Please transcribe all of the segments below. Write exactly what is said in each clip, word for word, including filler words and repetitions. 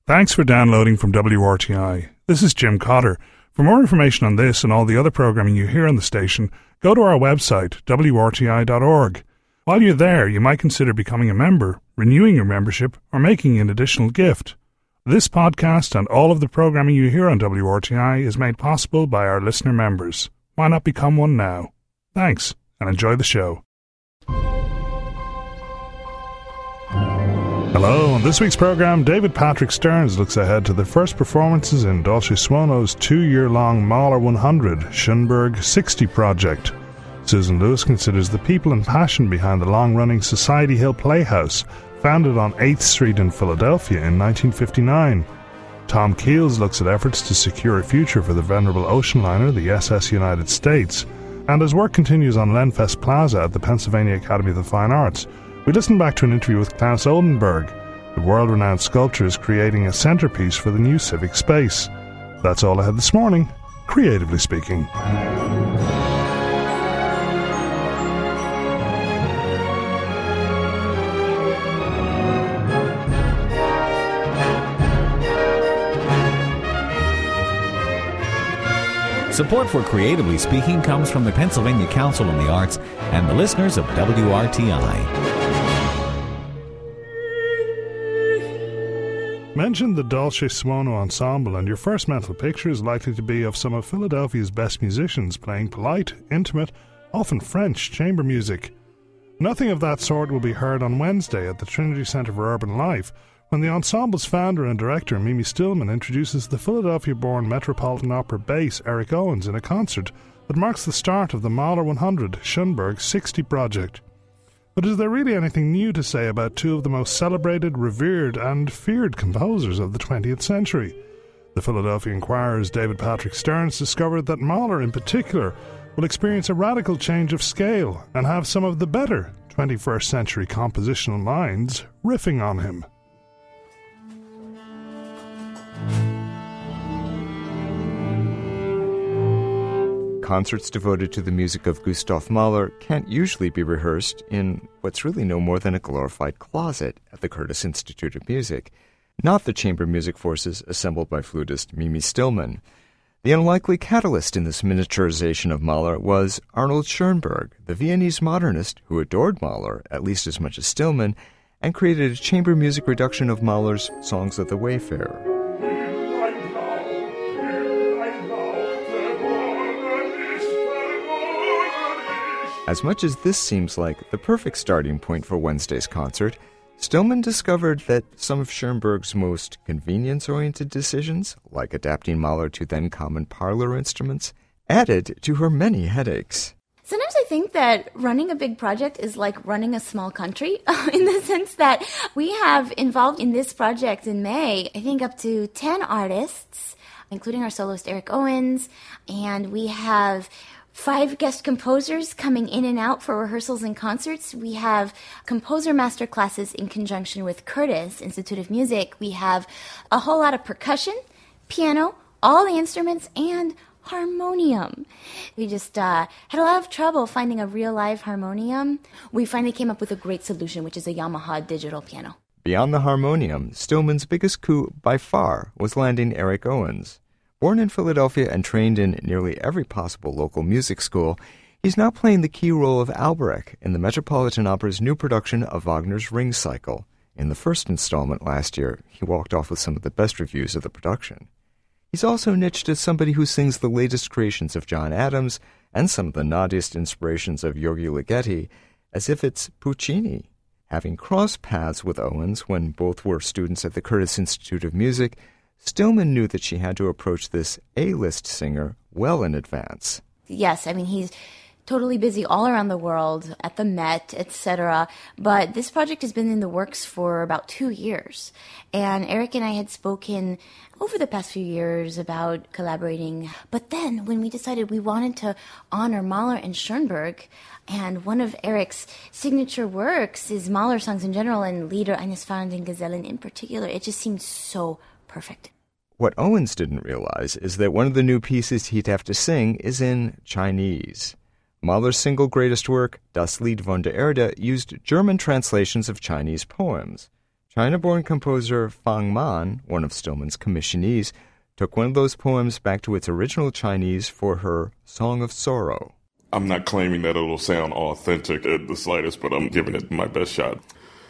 Thanks for downloading from W R T I. This is Jim Cotter. For more information on this and all the other programming you hear on the station, go to our website, w r t i dot org. While you're there, you might consider becoming a member, renewing your membership, or making an additional gift. This podcast and all of the programming you hear on W R T I is made possible by our listener members. Why not become one now? Thanks, and enjoy the show. Hello, on this week's programme, David Patrick Stearns looks ahead to the first performances in Dolce Suono's two-year-long Mahler one hundred Schoenberg sixty project. Susan Lewis considers the people and passion behind the long-running Society Hill Playhouse, founded on eighth Street in Philadelphia in nineteen fifty-nine. Tom Keels looks at efforts to secure a future for the venerable ocean liner, the S S United States. And as work continues on Lenfest Plaza at the Pennsylvania Academy of the Fine Arts, we listen back to an interview with Klaus Oldenburg. The world-renowned sculptor is creating a centerpiece for the new civic space. That's all I had this morning, creatively speaking. Support for Creatively Speaking comes from the Pennsylvania Council on the Arts and the listeners of W R T I. Mention the Dolce Suono Ensemble and your first mental picture is likely to be of some of Philadelphia's best musicians playing polite, intimate, often French chamber music. Nothing of that sort will be heard on Wednesday at the Trinity Center for Urban Life, when the ensemble's founder and director, Mimi Stillman, introduces the Philadelphia-born Metropolitan Opera bass Eric Owens in a concert that marks the start of the Mahler one hundred Schoenberg sixty project. But is there really anything new to say about two of the most celebrated, revered and feared composers of the twentieth century? The Philadelphia Inquirer's David Patrick Stearns discovered that Mahler in particular will experience a radical change of scale and have some of the better twenty-first century compositional minds riffing on him. Concerts devoted to the music of Gustav Mahler can't usually be rehearsed in what's really no more than a glorified closet at the Curtis Institute of Music, not the chamber music forces assembled by flutist Mimi Stillman. The unlikely catalyst in this miniaturization of Mahler was Arnold Schoenberg, the Viennese modernist who adored Mahler at least as much as Stillman and created a chamber music reduction of Mahler's Songs of the Wayfarer. As much as this seems like the perfect starting point for Wednesday's concert, Stillman discovered that some of Schoenberg's most convenience-oriented decisions, like adapting Mahler to then-common parlor instruments, added to her many headaches. Sometimes I think that running a big project is like running a small country, in the sense that we have involved in this project in May, I think up to ten artists, including our soloist Eric Owens, and we have five guest composers coming in and out for rehearsals and concerts. We have composer master classes in conjunction with Curtis Institute of Music. We have a whole lot of percussion, piano, all the instruments, and harmonium. We just uh, had a lot of trouble finding a real live harmonium. We finally came up with a great solution, which is a Yamaha digital piano. Beyond the harmonium, Stillman's biggest coup by far was landing Eric Owens. Born in Philadelphia and trained in nearly every possible local music school, he's now playing the key role of Albrecht in the Metropolitan Opera's new production of Wagner's Ring Cycle. In the first installment last year, he walked off with some of the best reviews of the production. He's also niched as somebody who sings the latest creations of John Adams and some of the naughtiest inspirations of György Ligeti as if it's Puccini. Having crossed paths with Owens when both were students at the Curtis Institute of Music, Stillman knew that she had to approach this A-list singer well in advance. Yes, I mean, he's totally busy all around the world, at the Met, et cetera. But this project has been in the works for about two years. And Eric and I had spoken over the past few years about collaborating. But then when we decided we wanted to honor Mahler and Schoenberg, and one of Eric's signature works is Mahler songs in general, and Lieder eines fahrenden Gesellen in particular, it just seemed so perfect. What Owens didn't realize is that one of the new pieces he'd have to sing is in Chinese. Mahler's single greatest work, Das Lied von der Erde, used German translations of Chinese poems. China-born composer Fang Man, one of Stillman's commissionees, took one of those poems back to its original Chinese for her Song of Sorrow. I'm not claiming that it'll sound authentic at the slightest, but I'm giving it my best shot.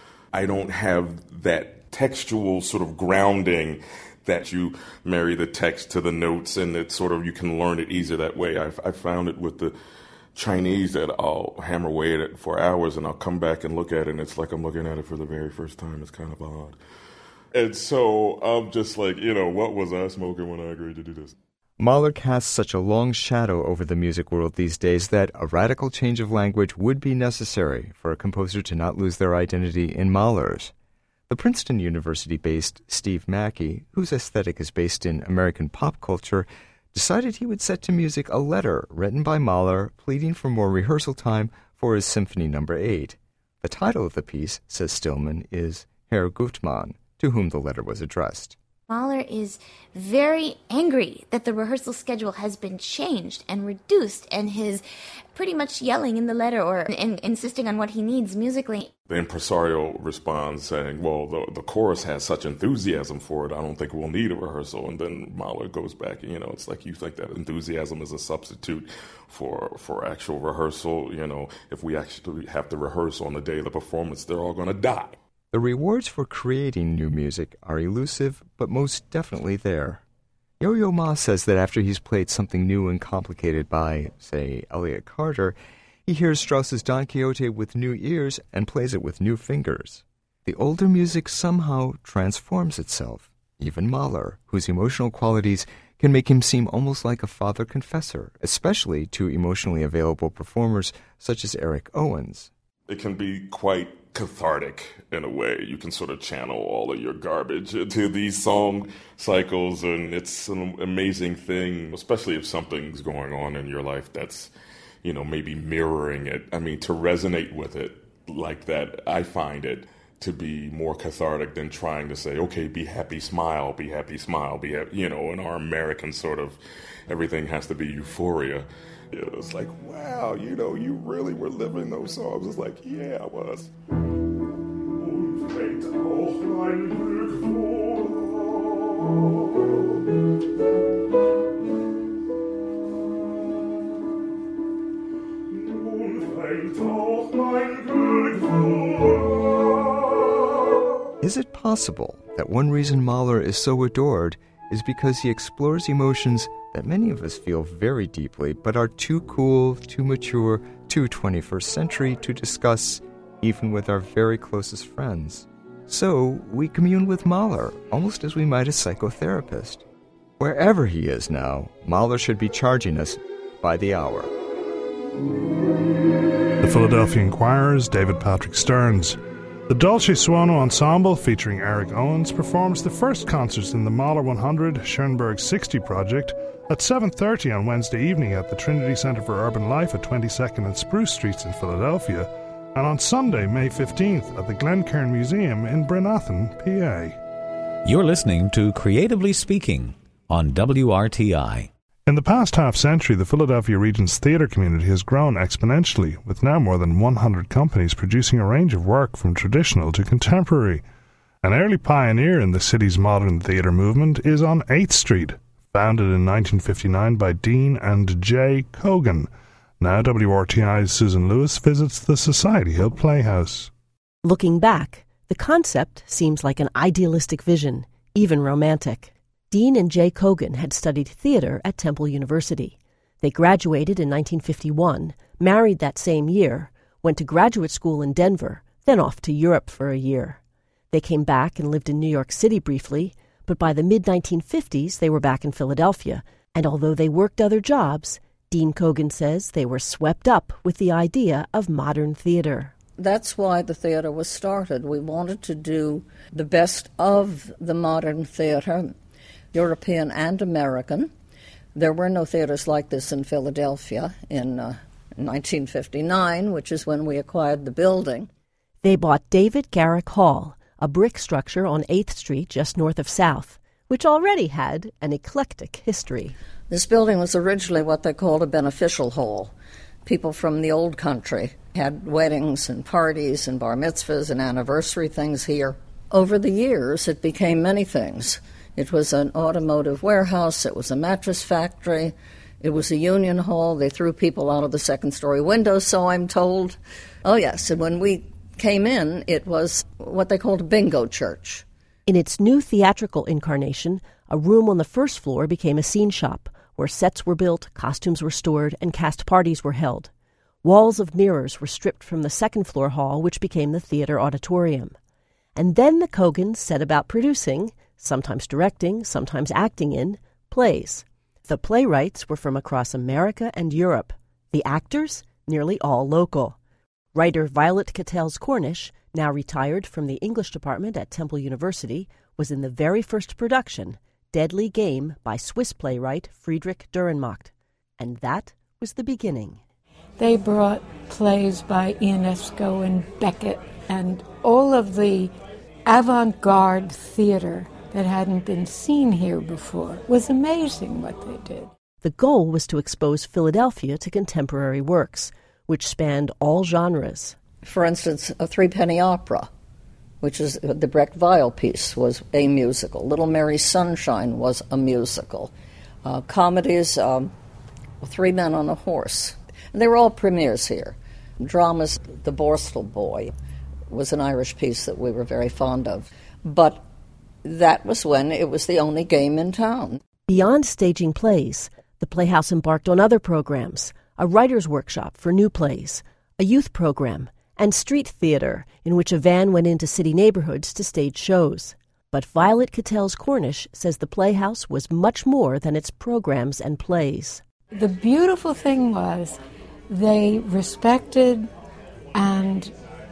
I don't have that textual sort of grounding that you marry the text to the notes and it sort of, you can learn it easier that way. I've, I found it with the Chinese that I'll hammer away at it for hours and I'll come back and look at it and it's like I'm looking at it for the very first time. It's kind of odd. And so I'm just like, you know, what was I smoking when I agreed to do this? Mahler casts such a long shadow over the music world these days that a radical change of language would be necessary for a composer to not lose their identity in Mahler's. The Princeton University-based Steve Mackey, whose aesthetic is based in American pop culture, decided he would set to music a letter written by Mahler pleading for more rehearsal time for his Symphony Number eight. The title of the piece, says Stillman, is Herr Gutmann, to whom the letter was addressed. Mahler is very angry that the rehearsal schedule has been changed and reduced, and his pretty much yelling in the letter or in, insisting on what he needs musically. The impresario responds saying, well, the, the chorus has such enthusiasm for it, I don't think we'll need a rehearsal. And then Mahler goes back, you know, it's like you think that enthusiasm is a substitute for for actual rehearsal. You know, if we actually have to rehearse on the day of the performance, they're all going to die. The rewards for creating new music are elusive, but most definitely there. Yo-Yo Ma says that after he's played something new and complicated by, say, Elliott Carter, he hears Strauss's Don Quixote with new ears and plays it with new fingers. The older music somehow transforms itself. Even Mahler, whose emotional qualities can make him seem almost like a father confessor, especially to emotionally available performers such as Eric Owens. It can be quite cathartic in a way. You can sort of channel all of your garbage into these song cycles, and it's an amazing thing, especially if something's going on in your life that's, you know, maybe mirroring it. I mean, to resonate with it like that, I find it to be more cathartic than trying to say, okay, be happy, smile, be happy, smile, be happy. You know, in our American sort of, everything has to be euphoria. It was like, wow, you know, you really were living those songs. It's like, yeah, I was. Is it possible that one reason Mahler is so adored is because he explores emotions that many of us feel very deeply, but are too cool, too mature, too twenty-first century to discuss, even with our very closest friends? So we commune with Mahler, almost as we might a psychotherapist. Wherever he is now, Mahler should be charging us by the hour. The Philadelphia Inquirer's David Patrick Stearns. The Dolce Suono Ensemble, featuring Eric Owens, performs the first concerts in the Mahler one hundred Schoenberg sixty project at seven thirty on Wednesday evening at the Trinity Center for Urban Life at twenty-second and Spruce Streets in Philadelphia, and on Sunday, May fifteenth at the Glencairn Museum in Brynathan, P A. You're listening to Creatively Speaking on W R T I. In the past half-century, the Philadelphia region's theatre community has grown exponentially, with now more than one hundred companies producing a range of work from traditional to contemporary. An early pioneer in the city's modern theatre movement is on eighth Street, founded in nineteen fifty-nine by Dean and Jay Cogan. Now W R T I's Susan Lewis visits the Society Hill Playhouse. Looking back, the concept seems like an idealistic vision, even romantic. Dean and Jay Cogan had studied theater at Temple University. They graduated in nineteen fifty-one, married that same year, went to graduate school in Denver, then off to Europe for a year. They came back and lived in New York City briefly, but by the mid nineteen fifties they were back in Philadelphia, and although they worked other jobs, Dean Cogan says they were swept up with the idea of modern theater. That's why the theater was started. We wanted to do the best of the modern theater, European and American. There were no theaters like this in Philadelphia in uh, nineteen fifty-nine, which is when we acquired the building. They bought David Garrick Hall, a brick structure on eighth Street just north of South, which already had an eclectic history. This building was originally what they called a beneficial hall. People from the old country had weddings and parties and bar mitzvahs and anniversary things here. Over the years, it became many things. It was an automotive warehouse, it was a mattress factory, it was a union hall. They threw people out of the second-story windows, so I'm told. Oh, yes, and when we came in, it was what they called a bingo church. In its new theatrical incarnation, a room on the first floor became a scene shop, where sets were built, costumes were stored, and cast parties were held. Walls of mirrors were stripped from the second-floor hall, which became the theater auditorium. And then the Cogans set about producing, sometimes directing, sometimes acting in, plays. The playwrights were from across America and Europe. The actors, nearly all local. Writer Violet Cattels Cornish, now retired from the English department at Temple University, was in the very first production, Deadly Game, by Swiss playwright Friedrich Dürrenmatt. And that was the beginning. They brought plays by Ionesco and Beckett and all of the avant-garde theater that hadn't been seen here before. It was amazing what they did. The goal was to expose Philadelphia to contemporary works, which spanned all genres. For instance, a three-penny opera, which is the Brecht Weill piece, was a musical. Little Mary Sunshine was a musical. Uh, comedies, um, Three Men on a Horse. And they were all premieres here. Dramas, The Borstal Boy was an Irish piece that we were very fond of. But that was when it was the only game in town. Beyond staging plays, the Playhouse embarked on other programs, a writer's workshop for new plays, a youth program, and street theater, in which a van went into city neighborhoods to stage shows. But Violet Cattels Cornish says the Playhouse was much more than its programs and plays. The beautiful thing was they respected and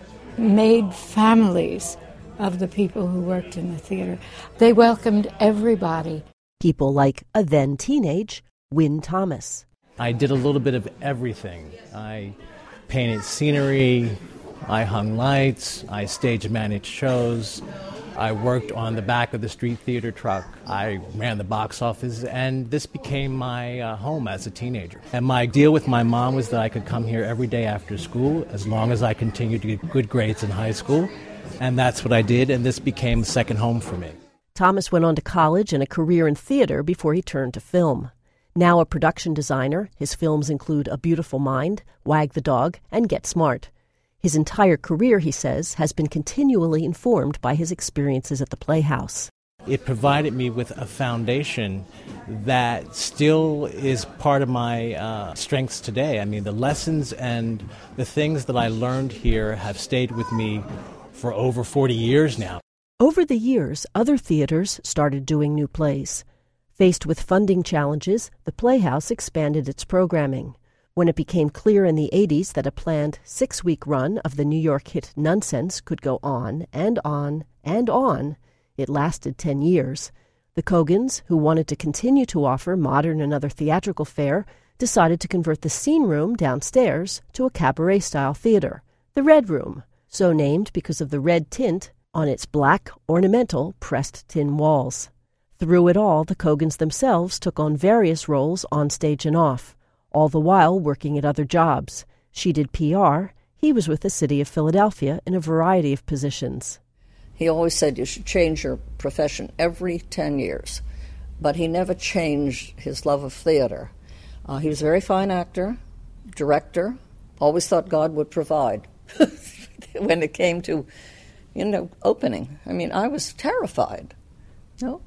made families of the people who worked in the theater. They welcomed everybody. People like a then teenage Wynne Thomas. I did a little bit of everything. I painted scenery, I hung lights, I stage managed shows, I worked on the back of the street theater truck, I ran the box office, and this became my uh, home as a teenager. And my deal with my mom was that I could come here every day after school as long as I continued to get good grades in high school. And that's what I did, and this became a second home for me. Thomas went on to college and a career in theater before he turned to film. Now a production designer, his films include A Beautiful Mind, Wag the Dog, and Get Smart. His entire career, he says, has been continually informed by his experiences at the Playhouse. It provided me with a foundation that still is part of my uh, strengths today. I mean, the lessons and the things that I learned here have stayed with me for over forty years now. Over the years, other theaters started doing new plays. Faced with funding challenges, the Playhouse expanded its programming. When it became clear in the eighties that a planned six-week run of the New York hit Nonsense could go on and on and on, it lasted ten years. The Cogans, who wanted to continue to offer modern and other theatrical fare, decided to convert the scene room downstairs to a cabaret-style theater, the Red Room, so named because of the red tint on its black, ornamental, pressed tin walls. Through it all, the Cogans themselves took on various roles on stage and off, all the while working at other jobs. She did P R. He was with the city of Philadelphia in a variety of positions. He always said you should change your profession every ten years, but he never changed his love of theater. Uh, he was a very fine actor, director, always thought God would provide when it came to, you know, opening. I mean, I was terrified. No,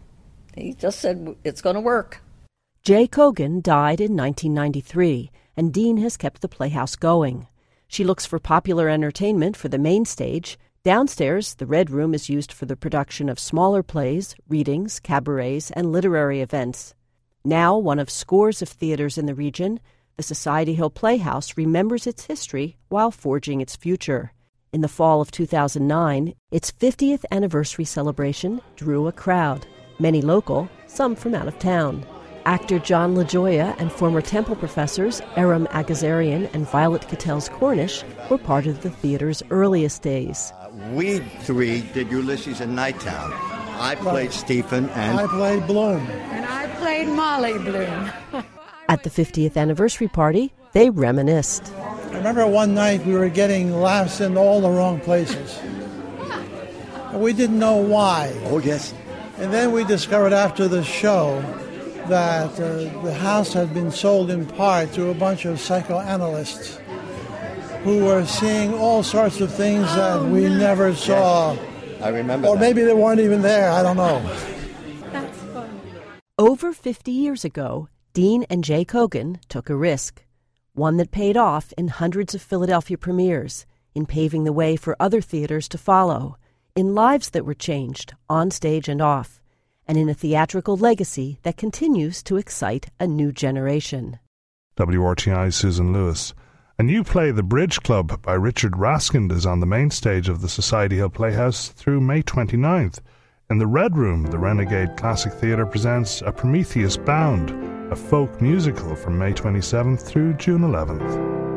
he just said, it's going to work. Jay Cogan died in nineteen ninety-three, and Dean has kept the Playhouse going. She looks for popular entertainment for the main stage. Downstairs, the Red Room is used for the production of smaller plays, readings, cabarets, and literary events. Now one of scores of theaters in the region, the Society Hill Playhouse remembers its history while forging its future. In the fall of two thousand nine, its fiftieth anniversary celebration drew a crowd, many local, some from out of town. Actor John LaJoya and former Temple professors Aram Agazarian and Violet Cattels Cornish were part of the theater's earliest days. Uh, we three did Ulysses in Nighttown. I played Stephen and... I played Bloom. And I played Molly Bloom. At the fiftieth anniversary party, they reminisced. I remember one night we were getting laughs in all the wrong places. and we didn't know why. Oh, yes. And then we discovered after the show that uh, the house had been sold in part to a bunch of psychoanalysts who were seeing all sorts of things that we never saw. Yes. I remember Or that. maybe they weren't even there, I don't know. That's fun. Over fifty years ago, Dean and Jay Kogan took a risk, one that paid off in hundreds of Philadelphia premieres, in paving the way for other theaters to follow, in lives that were changed, on stage and off, and in a theatrical legacy that continues to excite a new generation. W R T I's Susan Lewis. A new play, The Bridge Club, by Richard Raskind, is on the main stage of the Society Hill Playhouse through May twenty-ninth. In the Red Room, the Renegade Classic Theatre presents A Prometheus Bound, a folk musical, from May twenty-seventh through June eleventh.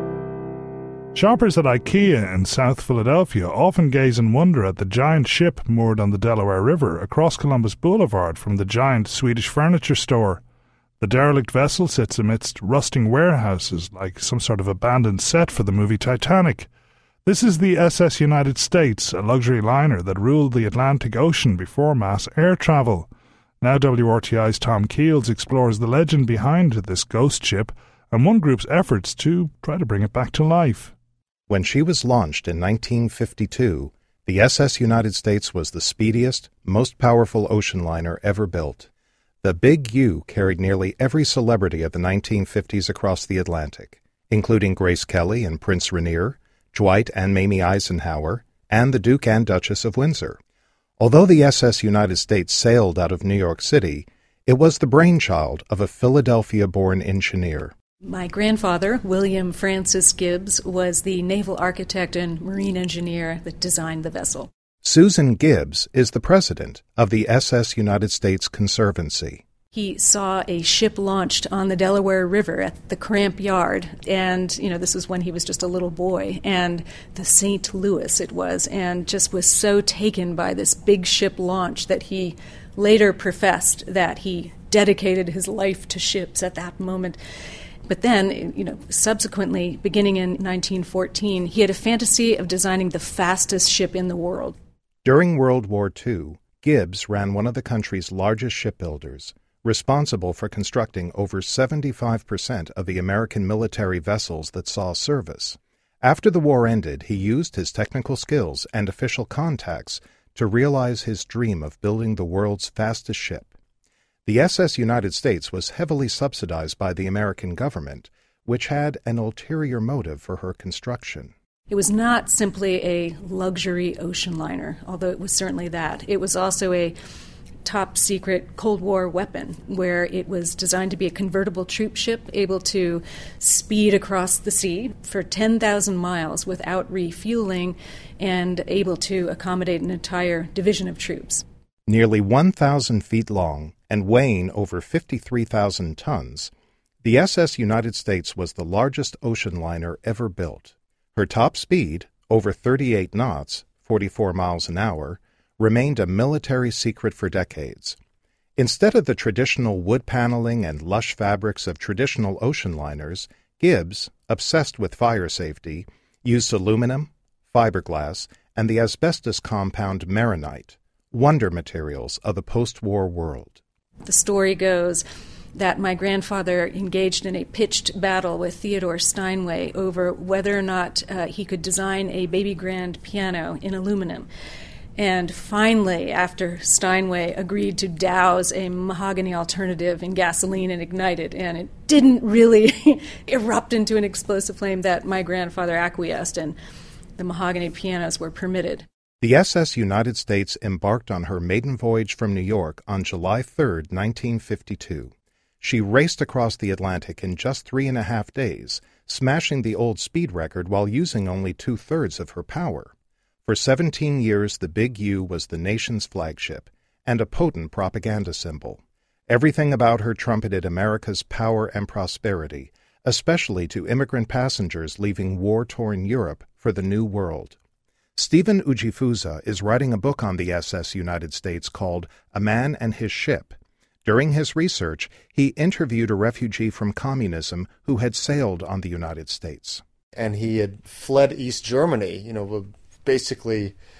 Shoppers at IKEA in South Philadelphia often gaze in wonder at the giant ship moored on the Delaware River across Columbus Boulevard from the giant Swedish furniture store. The derelict vessel sits amidst rusting warehouses like some sort of abandoned set for the movie Titanic. This is the S S United States, a luxury liner that ruled the Atlantic Ocean before mass air travel. Now W R T I's Tom Keels explores the legend behind this ghost ship and one group's efforts to try to bring it back to life. When she was launched in nineteen fifty-two, the S S United States was the speediest, most powerful ocean liner ever built. The Big U carried nearly every celebrity of the nineteen fifties across the Atlantic, including Grace Kelly and Prince Rainier, Dwight and Mamie Eisenhower, and the Duke and Duchess of Windsor. Although the S S United States sailed out of New York City, it was the brainchild of a Philadelphia-born engineer. My grandfather, William Francis Gibbs, was the naval architect and marine engineer that designed the vessel. Susan Gibbs is the president of the S S United States Conservancy. He saw a ship launched on the Delaware River at the Cramp Yard, and, you know, this was when he was just a little boy, and the Saint Louis it was, and just was so taken by this big ship launch that he later professed that he dedicated his life to ships at that moment. But then, you know, subsequently, beginning in nineteen fourteen, he had a fantasy of designing the fastest ship in the world. During World War Two, Gibbs ran one of the country's largest shipbuilders, responsible for constructing over seventy-five percent of the American military vessels that saw service. After the war ended, he used his technical skills and official contacts to realize his dream of building the world's fastest ship. The S S United States was heavily subsidized by the American government, which had an ulterior motive for her construction. It was not simply a luxury ocean liner, although it was certainly that. It was also a top-secret Cold War weapon, where it was designed to be a convertible troop ship able to speed across the sea for ten thousand miles without refueling and able to accommodate an entire division of troops. Nearly one thousand feet long and weighing over fifty-three thousand tons, the S S United States was the largest ocean liner ever built. Her top speed, over thirty-eight knots, forty-four miles an hour, remained a military secret for decades. Instead of the traditional wood paneling and lush fabrics of traditional ocean liners, Gibbs, obsessed with fire safety, used aluminum, fiberglass, and the asbestos compound Maronite, wonder materials of the post-war world. The story goes that my grandfather engaged in a pitched battle with Theodore Steinway over whether or not uh, he could design a baby grand piano in aluminum. And finally, after Steinway agreed to douse a mahogany alternative in gasoline and ignite it, and it didn't really erupt into an explosive flame, that my grandfather acquiesced and the mahogany pianos were permitted. The S S United States embarked on her maiden voyage from New York on July third, nineteen fifty-two. She raced across the Atlantic in just three and a half days, smashing the old speed record while using only two-thirds of her power. For seventeen years, the Big U was the nation's flagship and a potent propaganda symbol. Everything about her trumpeted America's power and prosperity, especially to immigrant passengers leaving war-torn Europe for the New World. Stephen Ujifuza is writing a book on the S S United States called A Man and His Ship. During his research, he interviewed a refugee from communism who had sailed on the United States. And he had fled East Germany, you know, basically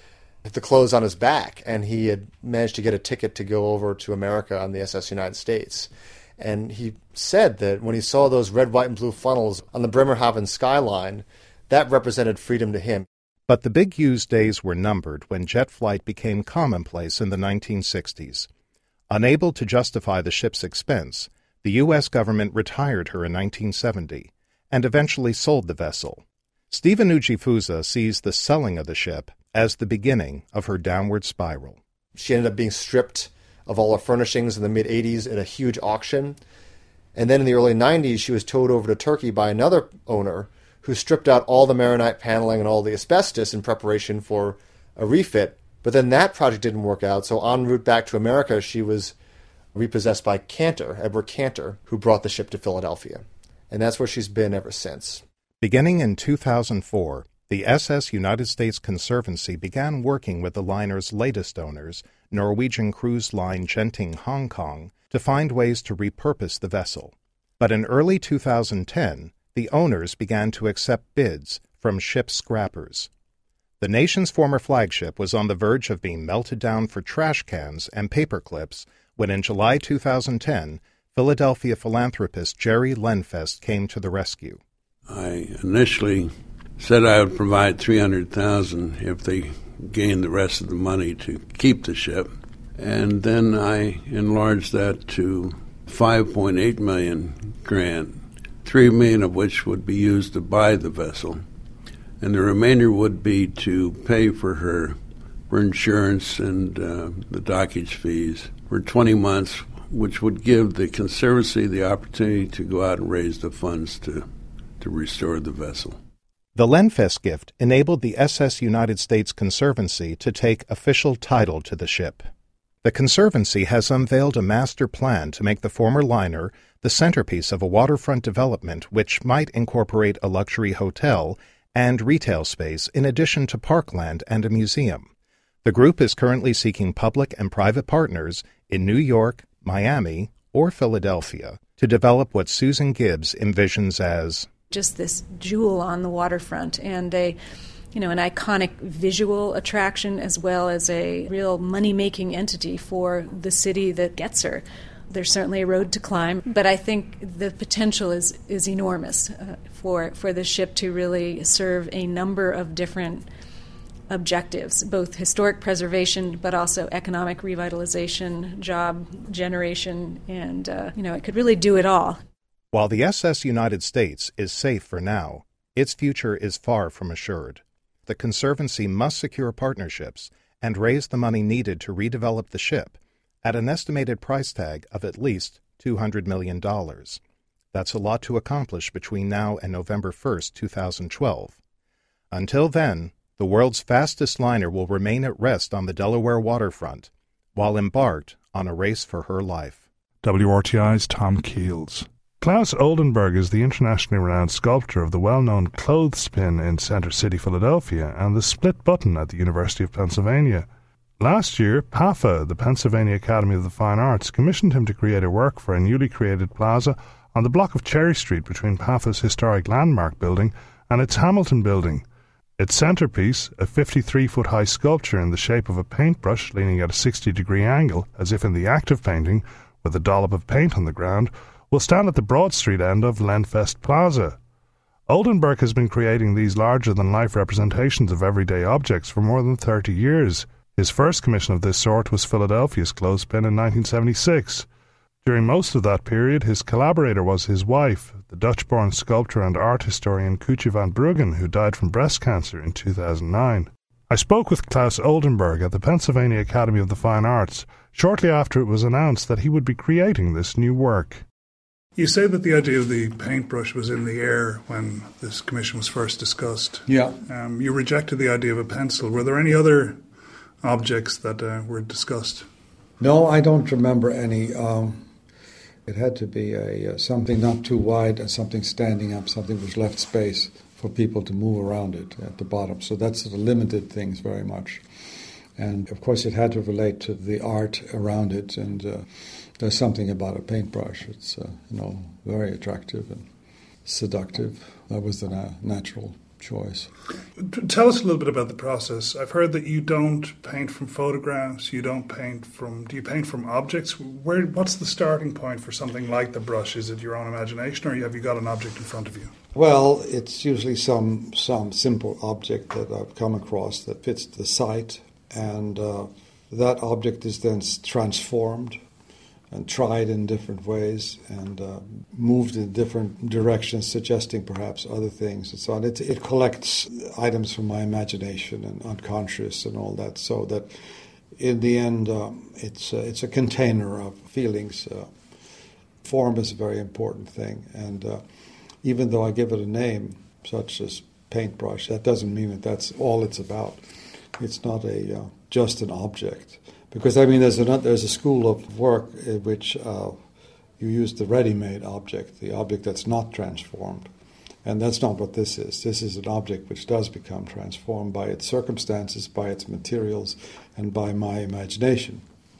the clothes on his back, and he had managed to get a ticket to go over to America on the S S United States. And he said that when he saw those red, white, and blue funnels on the Bremerhaven skyline, that represented freedom to him. But the big U's days were numbered when jet flight became commonplace in the nineteen sixties. Unable to justify the ship's expense, the U S government retired her in nineteen seventy and eventually sold the vessel. Stephen Ujifuza sees the selling of the ship as the beginning of her downward spiral. She ended up being stripped of all her furnishings in the mid-eighties at a huge auction. And then in the early nineties, she was towed over to Turkey by another owner who stripped out all the Maronite paneling and all the asbestos in preparation for a refit. But then that project didn't work out, so en route back to America, she was repossessed by Cantor, Edward Cantor, who brought the ship to Philadelphia. And that's where she's been ever since. Beginning in two thousand four, the S S United States Conservancy began working with the liner's latest owners, Norwegian cruise line Genting Hong Kong, to find ways to repurpose the vessel. But in early two thousand ten, the owners began to accept bids from ship scrappers. The nation's former flagship was on the verge of being melted down for trash cans and paper clips when in July two thousand ten, Philadelphia philanthropist Jerry Lenfest came to the rescue. I initially said I would provide three hundred thousand dollars if they gained the rest of the money to keep the ship, and then I enlarged that to five point eight million dollars grant, three million dollars of which would be used to buy the vessel, and the remainder would be to pay for her for insurance and uh, the dockage fees for twenty months, which would give the Conservancy the opportunity to go out and raise the funds to, to restore the vessel. The Lenfest gift enabled the S S United States Conservancy to take official title to the ship. The Conservancy has unveiled a master plan to make the former liner the centerpiece of a waterfront development which might incorporate a luxury hotel and retail space in addition to parkland and a museum. The group is currently seeking public and private partners in New York, Miami, or Philadelphia to develop what Susan Gibbs envisions as just this jewel on the waterfront and a, you know, an iconic visual attraction as well as a real money-making entity for the city that gets her. There's certainly a road to climb, but I think the potential is is enormous uh, for for the ship to really serve a number of different objectives, both historic preservation, but also economic revitalization, job generation, and uh, you know, it could really do it all. While the S S United States is safe for now, its future is far from assured. The Conservancy must secure partnerships and raise the money needed to redevelop the ship at an estimated price tag of at least two hundred million dollars. That's a lot to accomplish between now and November first, two thousand twelve. Until then, the world's fastest liner will remain at rest on the Delaware waterfront while embarked on a race for her life. W R T I's Tom Keels. Klaus Oldenburg is the internationally renowned sculptor of the well-known clothespin in Center City, Philadelphia, and the split button at the University of Pennsylvania. Last year, P A F A, the Pennsylvania Academy of the Fine Arts, commissioned him to create a work for a newly created plaza on the block of Cherry Street between P A F A's historic landmark building and its Hamilton building. Its centerpiece, a fifty-three foot high sculpture in the shape of a paintbrush leaning at a sixty degree angle, as if in the act of painting, with a dollop of paint on the ground, will stand at the Broad Street end of Lenfest Plaza. Oldenburg has been creating these larger-than-life representations of everyday objects for more than thirty years. His first commission of this sort was Philadelphia's clothespin in nineteen seventy-six. During most of that period, his collaborator was his wife, the Dutch-born sculptor and art historian Kootje van Bruggen, who died from breast cancer in two thousand nine. I spoke with Klaus Oldenburg at the Pennsylvania Academy of the Fine Arts shortly after it was announced that he would be creating this new work. You say that the idea of the paintbrush was in the air when this commission was first discussed. Yeah. Um, you rejected the idea of a pencil. Were there any other objects that uh, were discussed? No, I don't remember any. Um, it had to be a uh, something not too wide and something standing up, something which left space for people to move around it at the bottom. So that's the limited things very much. And, of course, it had to relate to the art around it, and uh, there's something about a paintbrush. It's, uh, you know, very attractive and seductive. That was the na- natural choice. Tell us a little bit about the process. I've heard that you don't paint from photographs. You don't paint from. Do you paint from objects? Where? What's the starting point for something like the brush? Is it your own imagination, or have you got an object in front of you? Well, it's usually some some simple object that I've come across that fits the site, and uh, that object is then transformed and tried in different ways and uh, moved in different directions, suggesting perhaps other things and so on. It, it collects items from my imagination and unconscious and all that, so that in the end um, it's, uh, it's a container of feelings. Uh, form is a very important thing, and uh, even though I give it a name, such as paintbrush, that doesn't mean that that's all it's about. It's not a uh, just an object. Because, I mean, there's a, there's a school of work in which uh, you use the ready-made object, the object that's not transformed. And that's not what this is. This is an object which does become transformed by its circumstances, by its materials, and by my imagination.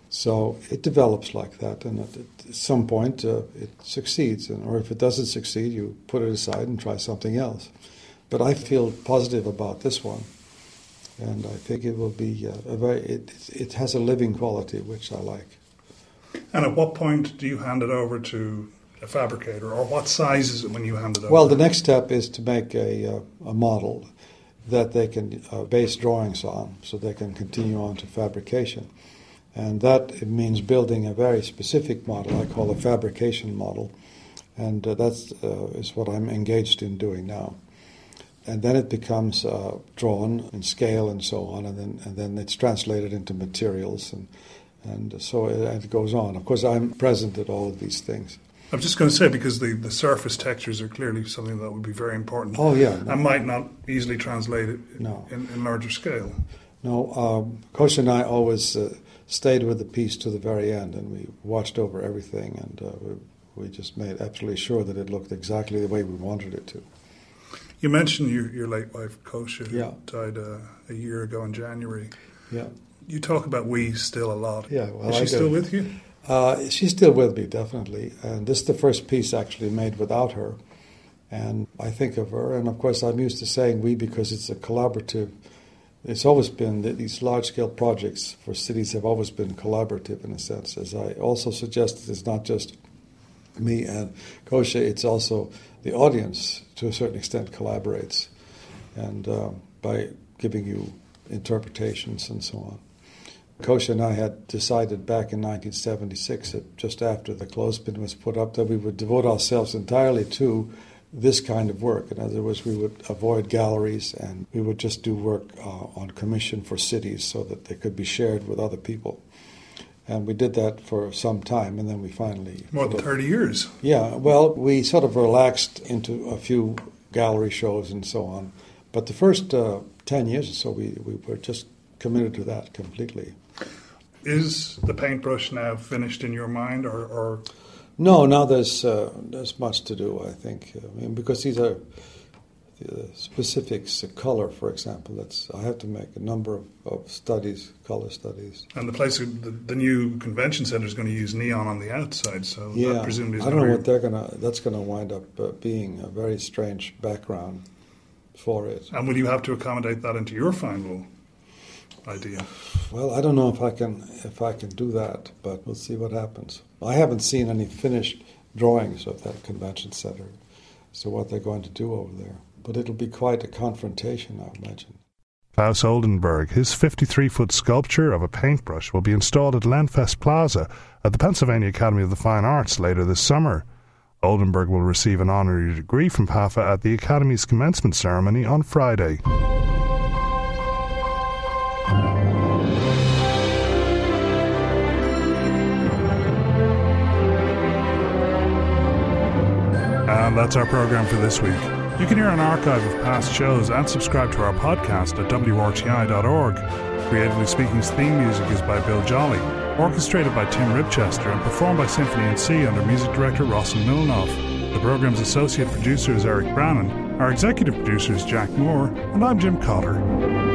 So it develops like that, and at, at some point uh, it succeeds. And, or if it doesn't succeed, you put it aside and try something else. But I feel positive about this one. And I think it will be uh, a very. It, it has a living quality, which I like. And at what point do you hand it over to a fabricator, or what size is it when you hand it over? Well, the next step is to make a uh, a model that they can uh, base drawings on, so they can continue on to fabrication. And that it means building a very specific model. I call a fabrication model, and uh, that's uh, is what I'm engaged in doing now. And then it becomes uh, drawn in scale and so on, and then and then it's translated into materials, and and so it, it goes on. Of course, I'm present at all of these things. I'm just going to say, because the, the surface textures are clearly something that would be very important. Oh, yeah. No. And might not easily translate it no. in, in larger scale. No, um, Kosha and I always uh, stayed with the piece to the very end, and we watched over everything, and uh, we, we just made absolutely sure that it looked exactly the way we wanted it to. You mentioned your, your late wife, Kosha, who yeah. died uh, a year ago in January. Yeah. You talk about we still a lot. Yeah, well, Is she I still do. with you? Uh, she's still with me, definitely. And this is the first piece actually made without her. And I think of her. And, of course, I'm used to saying we because it's a collaborative. It's always been that these large-scale projects for cities have always been collaborative in a sense. As I also suggested, it's not just me and Kosha, it's also the audience, to a certain extent, collaborates, and uh, by giving you interpretations and so on. Kosha and I had decided back in nineteen seventy-six, that just after the clothespin was put up, that we would devote ourselves entirely to this kind of work. In other words, we would avoid galleries, and we would just do work uh, on commission for cities so that they could be shared with other people. And we did that for some time, and then we finally... More than thirty years. Yeah, well, we sort of relaxed into a few gallery shows and so on. But the first uh, ten years or so, we, we were just committed to that completely. Is the paintbrush now finished in your mind, or...? or... No, now there's uh, there's much to do, I think. I mean, because these are the specifics, of color, for example. That's I have to make a number of, of studies, color studies. And the place, the, the new convention center is going to use neon on the outside, so yeah, that presumably is I don't know be... what they're gonna. That's going to wind up uh, being a very strange background for it. And will you have to accommodate that into your final idea? Well, I don't know if I can if I can do that, but we'll see what happens. I haven't seen any finished drawings of that convention center, so what they're going to do over there. But it'll be quite a confrontation, I imagine. Klaus Oldenburg, his fifty-three-foot sculpture of a paintbrush will be installed at Lenfest Plaza at the Pennsylvania Academy of the Fine Arts later this summer. Oldenburg will receive an honorary degree from P A F A at the Academy's commencement ceremony on Friday. And that's our program for this week. You can hear an archive of past shows and subscribe to our podcast at W R T I dot org. Creatively Speaking's theme music is by Bill Jolly, orchestrated by Tim Ribchester and performed by Symphony N C under music director Rossen Milnoff. The program's associate producer is Eric Brannon, our executive producer is Jack Moore, and I'm Jim Cotter.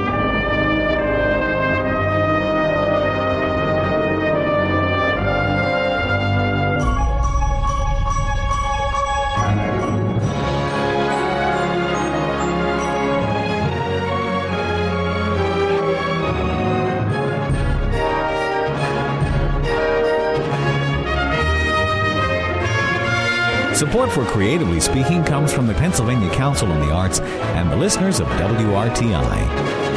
Support for Creatively Speaking comes from the Pennsylvania Council on the Arts and the listeners of W R T I.